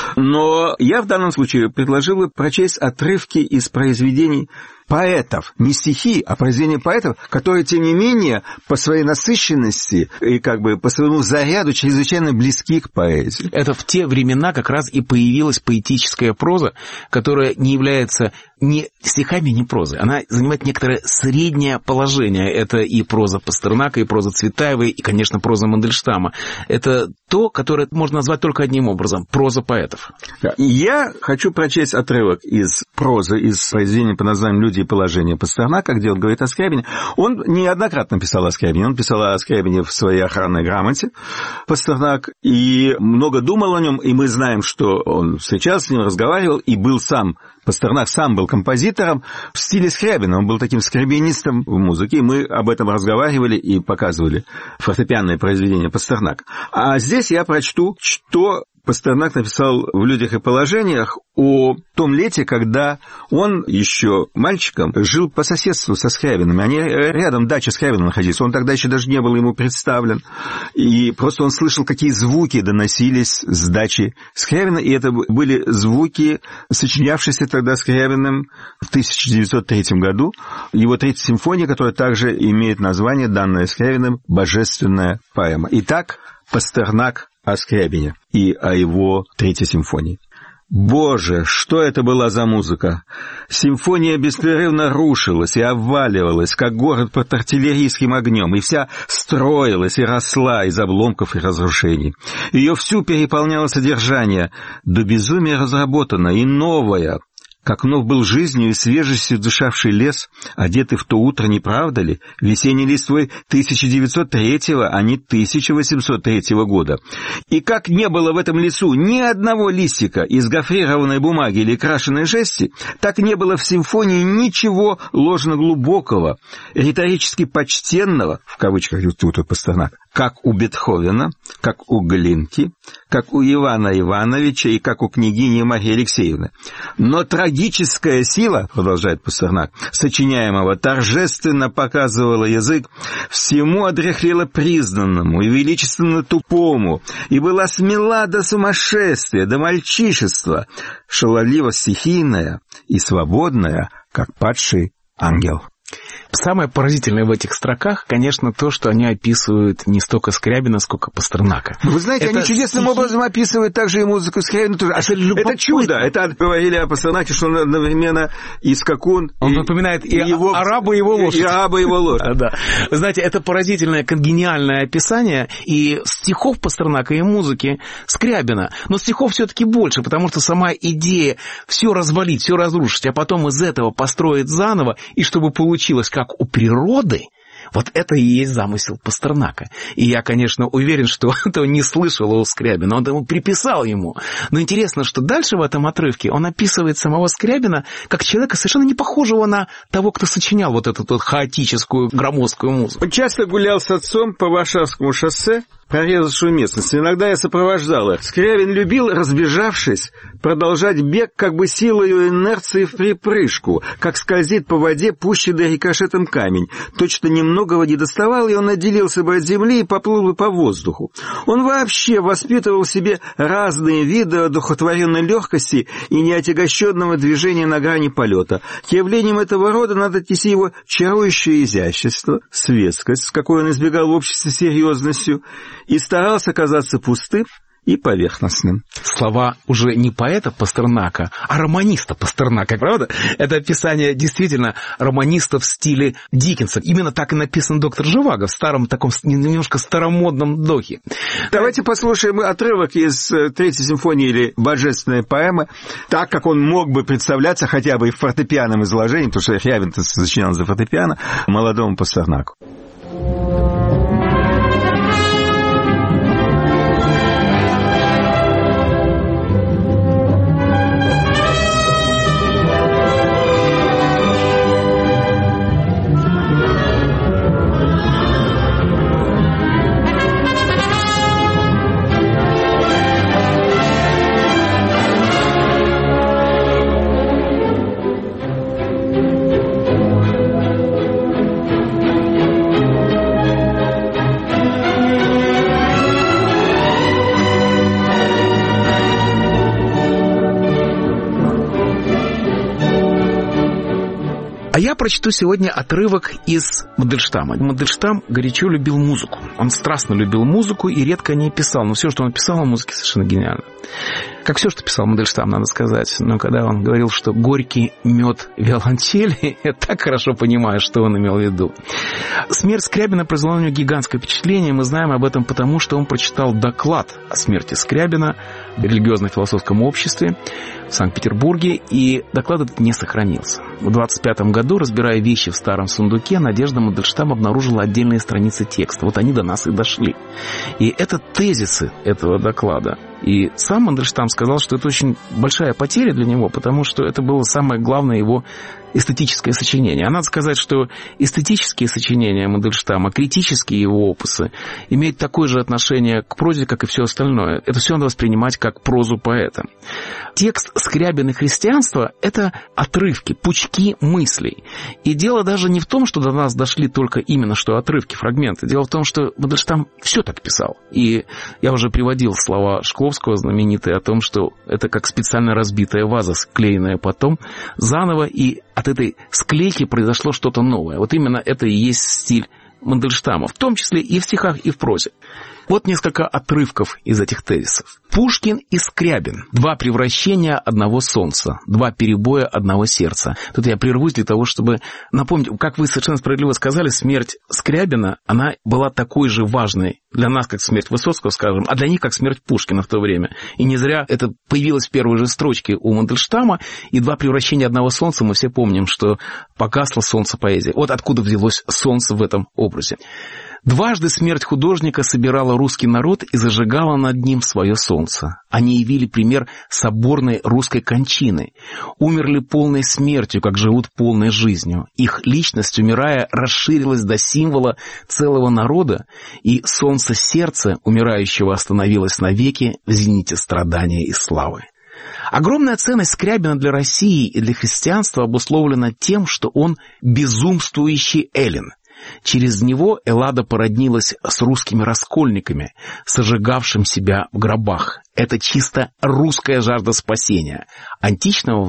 Но я в данном случае предложил бы прочесть отрывки из произведений поэтов, не стихи, а произведения поэтов, которые, тем не менее, по своей насыщенности и как бы по своему заряду чрезвычайно близки к поэзии.
Это в те времена как раз и появилась поэтическая проза, которая не является ни стихами, ни прозой. Она занимает некоторое среднее положение. Это и проза Пастернака, и проза Цветаевой, и, конечно, проза Мандельштама. Это то, которое можно назвать только одним образом – проза поэтов.
Я хочу прочесть отрывок из прозы, из произведения по названию «Люди и положение» Пастернака, где он говорит о Скрябине. Он неоднократно писал о Скрябине. Он писал о Скрябине в своей охранной грамоте, Пастернак, и много думал о нем, и мы знаем, что он встречался с ним, разговаривал, и был сам, Пастернак сам был композитором в стиле Скрябина. Он был таким скрябинистом в музыке, и мы об этом разговаривали и показывали фортепианное произведение Пастернака. А здесь я прочту, что Пастернак написал в «Людях и положениях» о том лете, когда он еще мальчиком жил по соседству со Скрябиным. Они рядом, дача Скрябина находилась. Он тогда еще даже не был ему представлен. И просто он слышал, какие звуки доносились с дачи Скрябина. И это были звуки, сочинявшиеся тогда Скрябиным в 1903 году. Его третья симфония, которая также имеет название, данное Скрябиным, «Божественная поэма». Итак, Пастернак о Скрябине и о его третьей симфонии. Боже, что это была за музыка! Симфония беспрерывно рушилась и обваливалась, как город под артиллерийским огнем, и вся строилась и росла из обломков и разрушений. Ее всю переполняло содержание, до безумия разработано и новое, как нов был жизнью и свежестью дышавший лес, одетый в то утро, не правда ли, весенней листвой 1903-го, а не 1803 года. И как не было в этом лесу ни одного листика из гофрированной бумаги или крашеной жести, так не было в симфонии ничего ложно-глубокого, риторически почтенного, в кавычках тут Пастернак, как у Бетховена, как у Глинки, как у Ивана Ивановича и как у княгини Марии Алексеевны. Но трагическая сила, продолжает Пастернак, сочиняемого торжественно показывала язык всему одряхлело признанному и величественно тупому, и была смела до сумасшествия, до мальчишества, шаловливо стихийная и свободная, как падший ангел.
Самое поразительное в этих строках, конечно, то, что они описывают не столько Скрябина, сколько Пастернака.
Вы знаете, они чудесным образом описывают также и музыку Скрябина тоже. Это чудо. Это говорили о Пастернаке, что он одновременно и скакун.
Он напоминает и его, араба, и его лошадь.
И араба, и его лошадь.
Да. Вы знаете, это поразительное, конгениальное описание и стихов Пастернака, и музыки Скрябина. Но стихов все-таки больше, потому что сама идея все развалить, все разрушить, а потом из этого построить заново, и чтобы получилось как у природы, вот это и есть замысел Пастернака. И я, конечно, уверен, что этого не слышал у Скрябина, он ему приписал ему. Но интересно, что дальше в этом отрывке он описывает самого Скрябина как человека, совершенно не похожего на того, кто сочинял вот эту вот хаотическую, громоздкую музыку.
Он часто гулял с отцом по Варшавскому шоссе, прорезавшую местность. Иногда я сопровождал их. Скрябин любил, разбежавшись, продолжать бег как бы силою инерции в припрыжку, как скользит по воде пущенный рикошетом камень. Точно немногого не доставал, и он отделился бы от земли и поплыл бы по воздуху. Он вообще воспитывал в себе разные виды одухотворенной легкости и неотягощенного движения на грани полета. К явлениям этого рода надо отнести его чарующее изящество, светскость, с какой он избегал в обществе серьезностью, и старался казаться пустым и поверхностным.
Слова уже не поэта Пастернака, а романиста Пастернака, правда? Это описание действительно романиста в стиле Диккенса. Именно так и написан «Доктор Живаго» в старом таком немножко старомодном духе.
Давайте послушаем отрывок из Третьей симфонии или божественной поэмы, так как он мог бы представляться хотя бы и в фортепианном изложении, потому что Рябин-то сочинял за фортепиано, молодому Пастернаку.
А я прочту сегодня отрывок из Мандельштама. Мандельштам горячо любил музыку. Он страстно любил музыку и редко о ней писал. Но все, что он писал о музыке, совершенно гениально. Как все, что писал Мандельштам, надо сказать. Но когда он говорил, что горький мед виолончели, я так хорошо понимаю, что он имел в виду. Смерть Скрябина произвела на него гигантское впечатление. Мы знаем об этом потому, что он прочитал доклад о смерти Скрябина в религиозно-философском обществе в Санкт-Петербурге, и доклад этот не сохранился. В 1925 году, разбирая вещи в старом сундуке, Надежда Мандельштам обнаружила отдельные страницы текста. Вот они до нас и дошли. И это тезисы этого доклада. И сам Мандельштам сказал, что это очень большая потеря для него, потому что это было самое главное его эстетическое сочинение. А надо сказать, что эстетические сочинения Мандельштама, критические его опусы, имеют такое же отношение к прозе, как и все остальное. Это все надо воспринимать как прозу поэта. Текст «Скрябин и христианство» — это отрывки, пучки мыслей. И дело даже не в том, что до нас дошли только именно что отрывки, фрагменты. Дело в том, что Мандельштам все так писал. И я уже приводил слова Шкловского знаменитые о том, что это как специально разбитая ваза, склеенная потом заново, и от этой склейки произошло что-то новое. Вот именно это и есть стиль Мандельштама, в том числе и в стихах, и в прозе. Вот несколько отрывков из этих тезисов. Пушкин и Скрябин. Два превращения одного солнца. Два перебоя одного сердца. Тут я прервусь для того, чтобы напомнить, как вы совершенно справедливо сказали, смерть Скрябина, она была такой же важной для нас, как смерть Высоцкого, скажем, а для них, как смерть Пушкина в то время. И не зря это появилось в первой же строчке у Мандельштама. И два превращения одного солнца, мы все помним, что погасло солнце поэзии. Вот откуда взялось солнце в этом образе. Дважды смерть художника собирала русский народ и зажигала над ним свое солнце. Они явили пример соборной русской кончины. Умерли полной смертью, как живут полной жизнью. Их личность, умирая, расширилась до символа целого народа, и солнце сердца умирающего остановилось навеки в зените страдания и славы. Огромная ценность Скрябина для России и для христианства обусловлена тем, что он безумствующий эллин. Через него Эллада породнилась с русскими раскольниками, сожигавшим себя в гробах. Это чисто русская жажда спасения. Античного в нем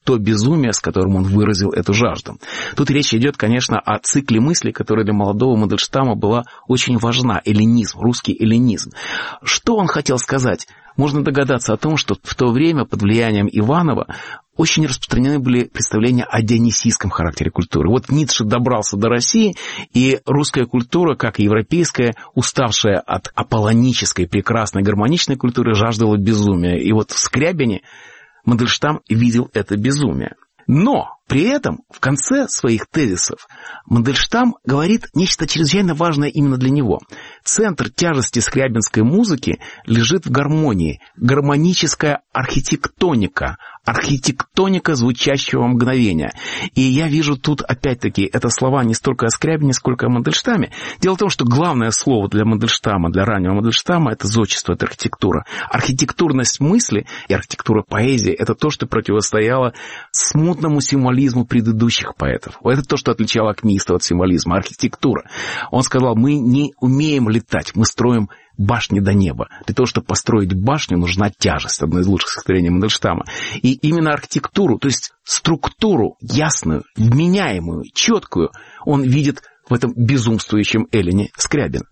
то безумие, с которым он выразил эту жажду. Тут речь идет, конечно, о цикле мыслей, которая для молодого Мандельштама была очень важна. Эллинизм, русский эллинизм. Что он хотел сказать? Можно догадаться о том, что в то время под влиянием Иванова очень распространены были представления о дионисийском характере культуры. Вот Ницше добрался до России, и русская культура, как и европейская, уставшая от аполлонической, прекрасной, гармоничной культуры, жаждала безумия. И вот в Скрябине Мандельштам видел это безумие. Но при этом в конце своих тезисов Мандельштам говорит нечто чрезвычайно важное именно для него. Центр тяжести скрябинской музыки лежит в гармонии, гармоническая архитектоника, архитектоника звучащего мгновения. И я вижу тут, опять-таки, это слова не столько о Скрябине, сколько о Мандельштаме. Дело в том, что главное слово для Мандельштама, для раннего Мандельштама, это зодчество, это архитектура. Архитектурность мысли и архитектура поэзии – это то, что противостояло смутному символизму предыдущих поэтов. Это то, что отличало акмеистов от символизма, архитектура. Он сказал, мы не умеем летать, мы строим башни до неба. Для того, чтобы построить башню, нужна тяжесть, одно из лучших стихотворений Мандельштама. И именно архитектуру, то есть структуру ясную, вменяемую, четкую, он видит в этом безумствующем Эллине Скрябина.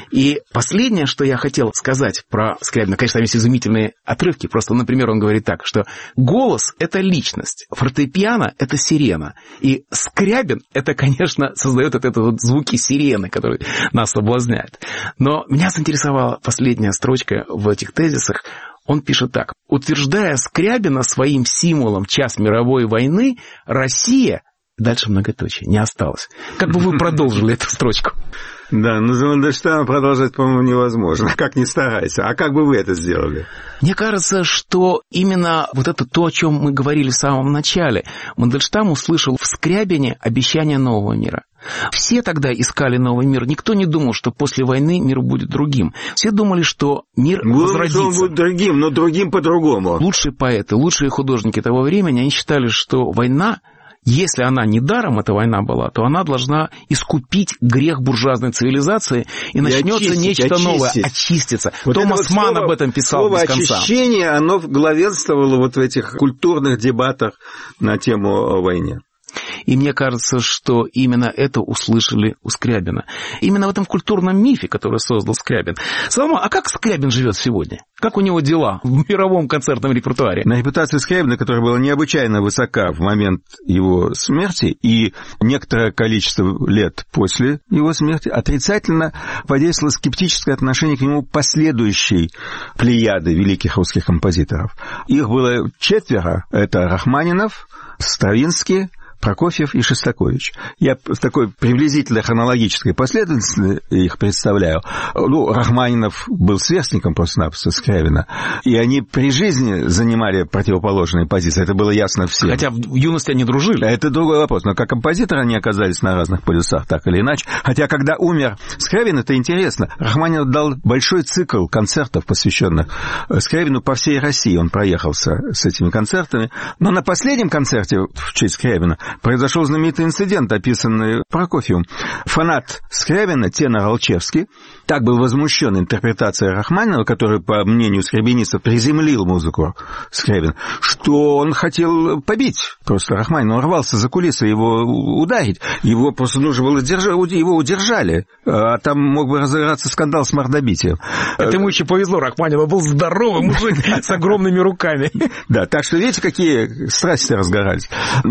И последнее, что я хотел сказать про Скрябина, конечно, там есть изумительные отрывки, просто, например, он говорит так, что голос – это личность, фортепиано – это сирена, и Скрябин – это, конечно, создает вот звуки сирены, которые нас соблазняют. Но меня заинтересовала последняя строчка в этих тезисах. Он пишет так. «Утверждая Скрябина своим символом час мировой войны, Россия...» Дальше многоточие, не осталось. Как бы вы продолжили эту строчку?
Да, но за Мандельштама продолжать, по-моему, невозможно. Как ни старайся. А как бы вы это сделали?
Мне кажется, что именно вот это то, о чем мы говорили в самом начале. Мандельштам услышал в Скрябине обещание нового мира. Все тогда искали новый мир. Никто не думал, что после войны мир будет другим. Все думали, что мир возродится.
Он будет другим, но другим по-другому.
Лучшие поэты, лучшие художники того времени, они считали, что война, если она не даром, эта война была, то она должна искупить грех буржуазной цивилизации, и начнется нечто новое, очиститься. Вот Томас Манн об этом писал без конца.
Слово очищение, оно главенствовало вот в этих культурных дебатах на тему о войне.
И мне кажется, что именно это услышали у Скрябина. Именно в этом культурном мифе, который создал Скрябин. Соломон, а как Скрябин живет сегодня? Как у него дела в мировом концертном репертуаре?
На репутацию Скрябина, которая была необычайно высока в момент его смерти и некоторое количество лет после его смерти, отрицательно подействовало скептическое отношение к нему последующей плеяды великих русских композиторов. Их было 4. Это Рахманинов, Стравинский, Прокофьев и Шостакович. Я в такой приблизительно хронологической последовательности их представляю. Рахманинов был сверстником просто-напросто Скрябина, и они при жизни занимали противоположные позиции. Это было ясно всем.
Хотя в юности они дружили.
Это другой вопрос. Но как композиторы они оказались на разных полюсах, так или иначе. Хотя, когда умер Скрябин, это интересно. Рахманинов дал большой цикл концертов, посвященных Скрябину по всей России. Он проехался с этими концертами. Но на последнем концерте в честь Скрябина произошел знаменитый инцидент, описанный Прокофьевым. Фанат Скрябина, тенор Алчевский, так был возмущен интерпретацией Рахманинова, который, по мнению скрябинистов, приземлил музыку Скрябина, что он хотел побить просто Рахманинова. Он рвался за кулисы его ударить. Его просто нужно было держать, его удержали. А там мог бы разыграться скандал с мордобитием.
Это ему еще повезло. Рахманинов был здоровый мужик с огромными руками.
Да, так что видите, какие страсти разгорались.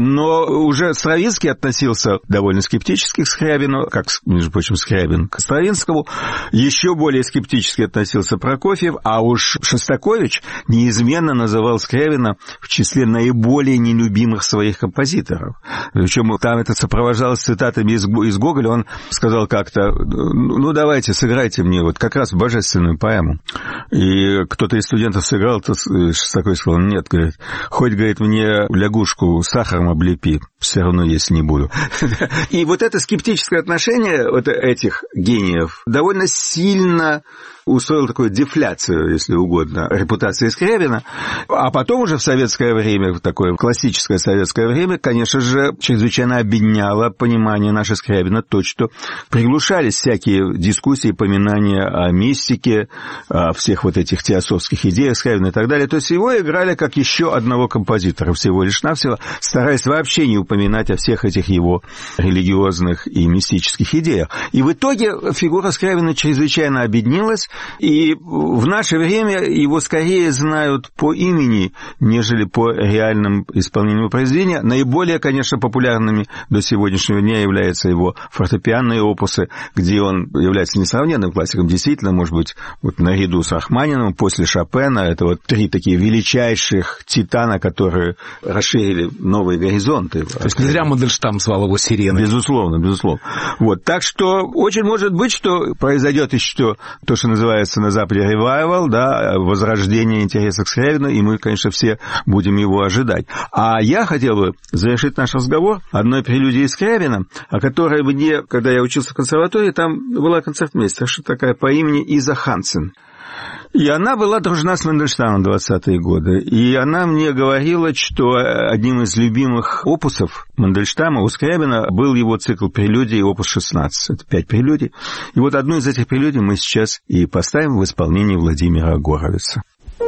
Но уже Стравинский относился довольно скептически к Скрябину, как, между прочим, Скрябин к Стравинскому. Еще более скептически относился Прокофьев, а уж Шостакович неизменно называл Скрябина в числе наиболее нелюбимых своих композиторов. Причем там это сопровождалось цитатами из Гоголя. Он сказал как-то, давайте, сыграйте мне вот как раз божественную поэму. И кто-то из студентов сыграл, то Шостакович сказал, нет, говорит, хоть, говорит, мне лягушку сахаром облепи. все равно есть не буду. И вот это скептическое отношение вот этих гениев довольно сильно устроил такую дефляцию, если угодно, репутации Скрябина. А потом уже в советское время, в такое классическое советское время, конечно же, чрезвычайно обедняло понимание наше Скрябина, то, что приглушались всякие дискуссии, поминания о мистике, о всех вот этих теософских идеях Скрябина и так далее. То есть его играли как еще одного композитора всего лишь навсего, стараясь вообще не упоминать о всех этих его религиозных и мистических идеях. И в итоге фигура Скрябина чрезвычайно обеднилась, и в наше время его скорее знают по имени, нежели по реальным исполнению произведения. Наиболее, конечно, популярными до сегодняшнего дня являются его фортепианные опусы, где он является несравненным классиком. Действительно, может быть, вот наряду с Рахманиновым, после Шопена, это вот три такие величайших титана, которые расширили новые горизонты.
То есть не зря Мандельштам звал его сиреной.
Безусловно, безусловно. Вот. Так что очень может быть, что произойдет еще то, что называется на Западе ревайвал, да, возрождение интереса к Скрябину, и мы, конечно, все будем его ожидать. А я хотел бы завершить наш разговор одной прелюдией Скрябина, о которой мне, когда я учился в консерватории, там была концертмейстерша такая по имени Иза Хансен. И она была дружна с Мандельштамом в 20-е годы. И она мне говорила, что одним из любимых опусов Мандельштама у Скрябина был его цикл прелюдий, опус 16. Это 5 прелюдий. И вот одну из этих прелюдий мы сейчас и поставим в исполнении Владимира Горовица.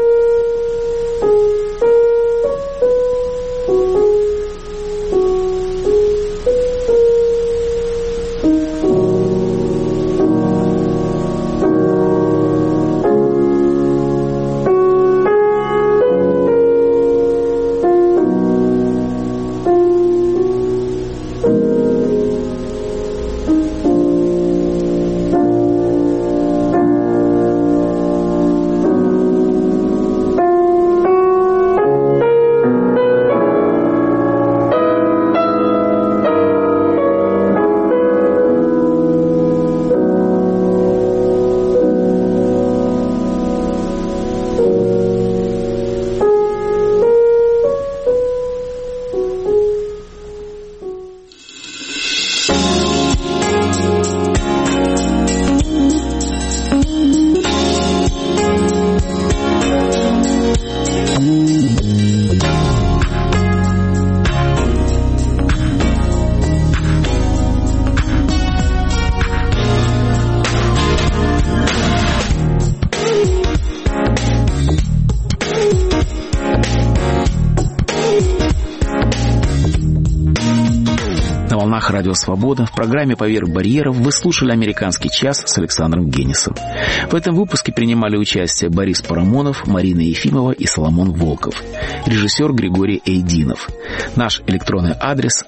Радио «Свобода». В программе «Поверх барьеров» вы слушали «Американский час» с Александром Генисом. В этом выпуске принимали участие Борис Парамонов, Марина Ефимова и Соломон Волков. Режиссер Григорий Эйдинов. Наш электронный адрес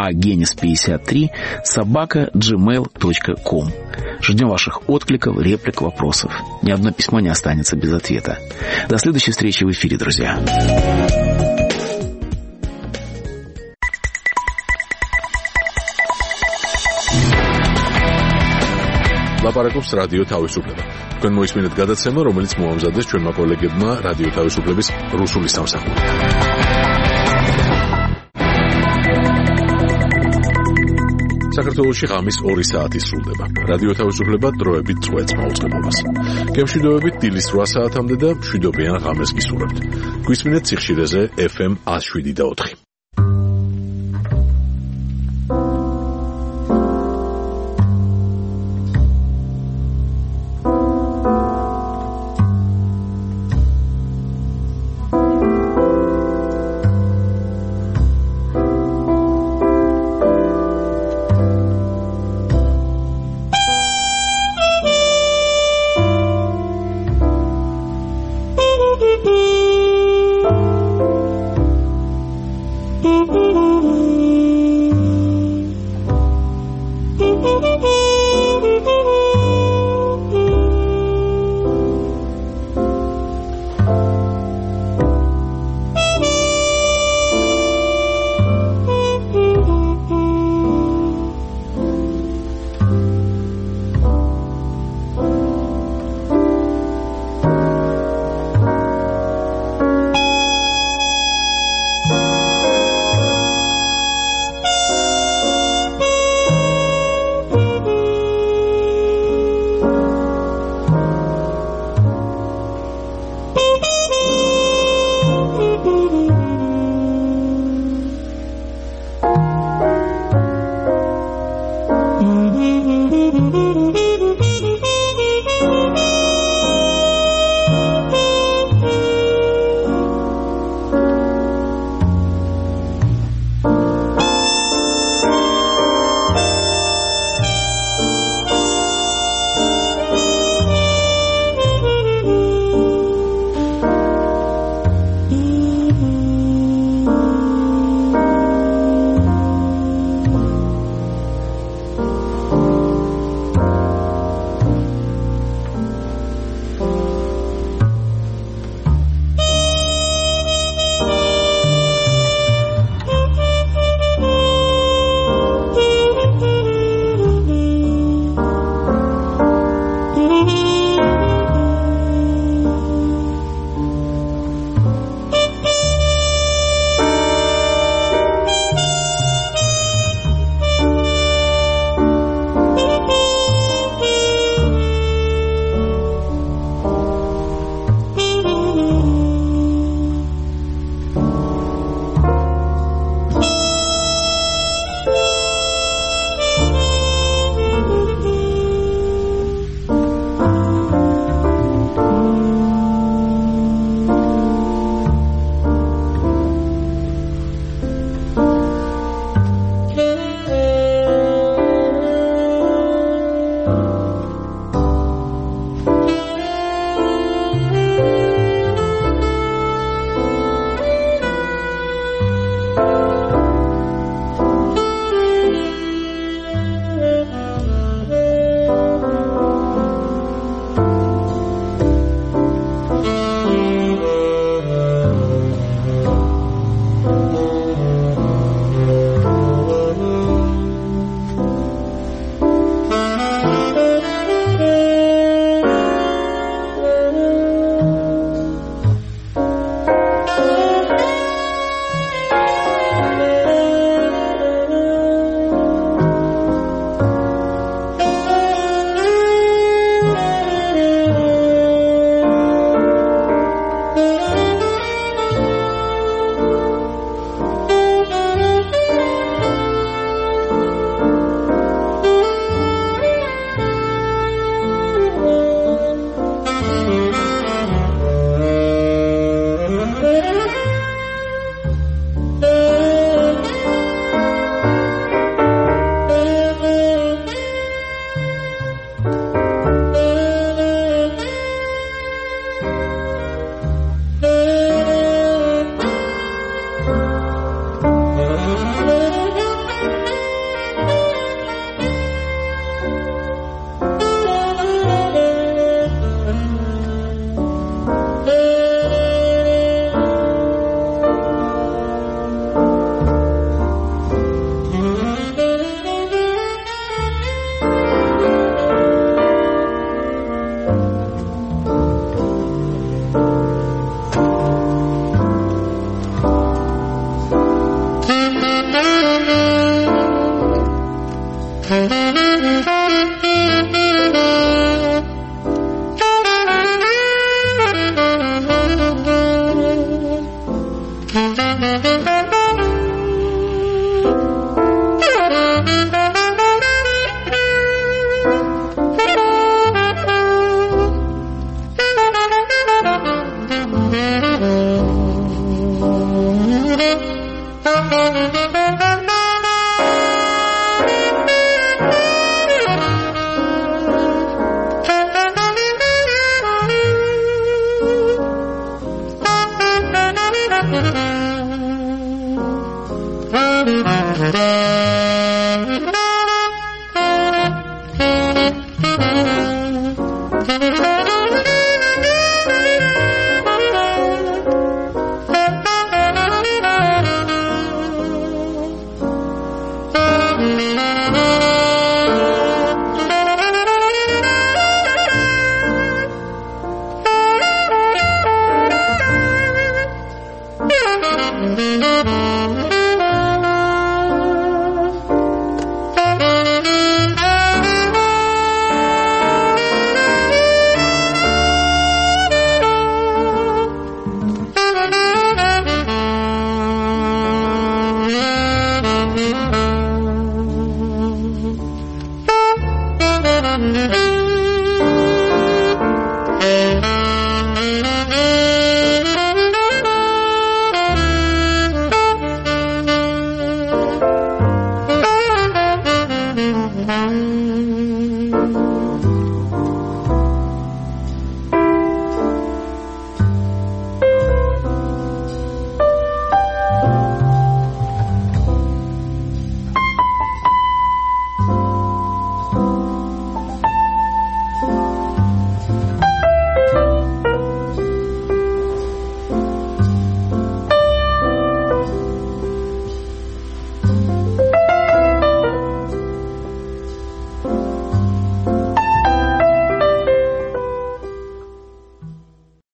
aagenis53@gmail.com. Ждем ваших откликов, реплик, вопросов. Ни одно письмо не останется без ответа. До следующей встречи в эфире, друзья.
ლაპარაკობს რადიო თავისუფლება. თქვენ მოისმინეთ გადაცემა, რომელიც მოამზადეს ჩვენმა კოლეგებმა რადიო თავისუფლების რუსული სამსახური. საქართველოში ღამის 2 საათი სრულდება. რადიო თავისუფლება დროებით წვეთს მაუწყებლობას. გემშვიდობებით დილის 8 საათამდე და მშვიდობიან ღამეს გისურვებთ. გვისმინეთ სიხშირეზე FM 107.4.